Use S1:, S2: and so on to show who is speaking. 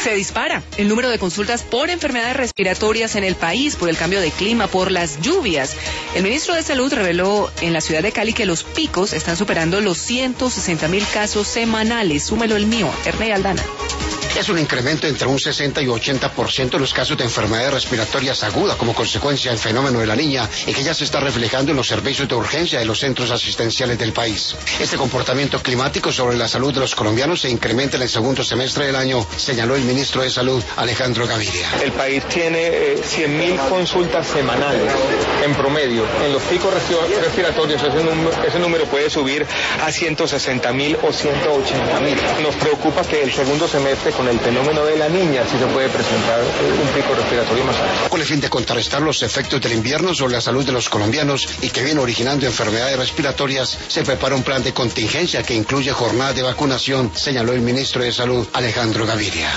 S1: Se dispara el número de consultas por enfermedades respiratorias en el país por el cambio de clima, por las lluvias. El ministro de Salud reveló en la ciudad de Cali que los picos están superando los 160.000 casos semanales. Súmelo el mío, Ernei Aldana.
S2: Es un incremento entre un 60 y 80% en los casos de enfermedades respiratorias agudas como consecuencia del fenómeno de la Niña y que ya se está reflejando en los servicios de urgencia de los centros asistenciales del país. Este comportamiento climático sobre la salud de los colombianos se incrementa en el segundo semestre del año, señaló el ministro de Salud, Alejandro Gaviria.
S3: El país tiene 100.000 consultas semanales en promedio. En los picos respiratorios ese número puede subir a 160.000 o 180.000. Nos preocupa que el segundo semestre con el fenómeno de la Niña sí se puede presentar un pico respiratorio más alto.
S2: Con el fin de contrarrestar los efectos del invierno sobre la salud de los colombianos y que viene originando enfermedades respiratorias, se prepara un plan de contingencia que incluye jornadas de vacunación, señaló el ministro de Salud, Alejandro Gaviria.